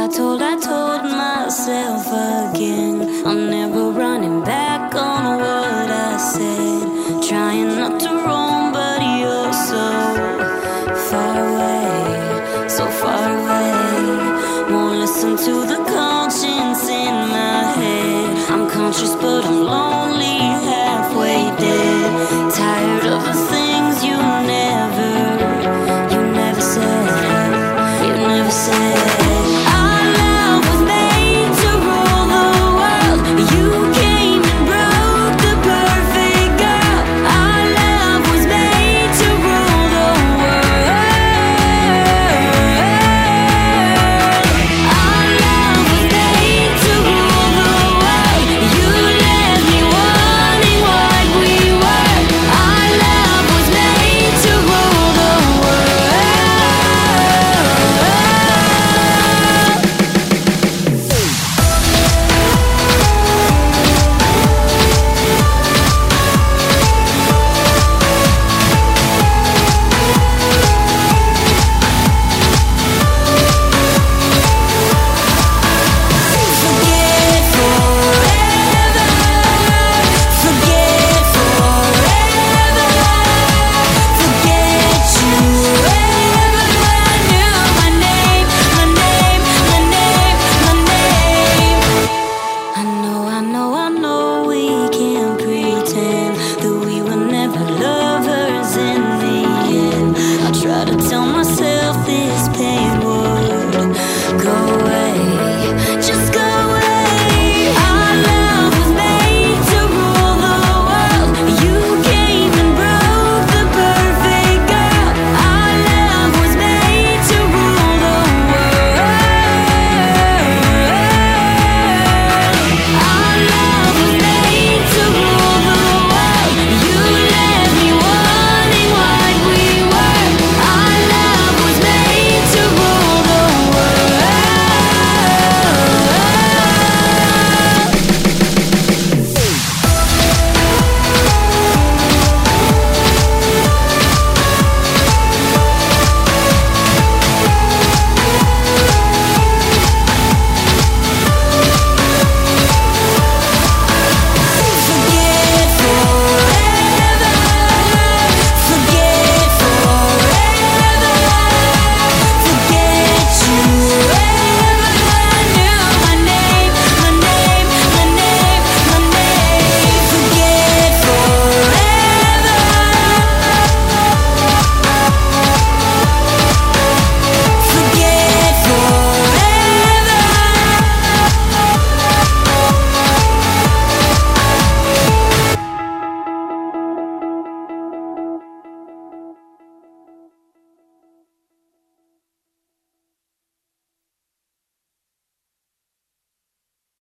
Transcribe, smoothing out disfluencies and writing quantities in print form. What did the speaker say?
I told myself again, I'm never running back on what I said. Trying not to roam, but you're so far away, so far away. Won't listen to the conscience in my head. I'm conscious, but I'm lonely, halfway dead. Tired of the things you never said, you never said.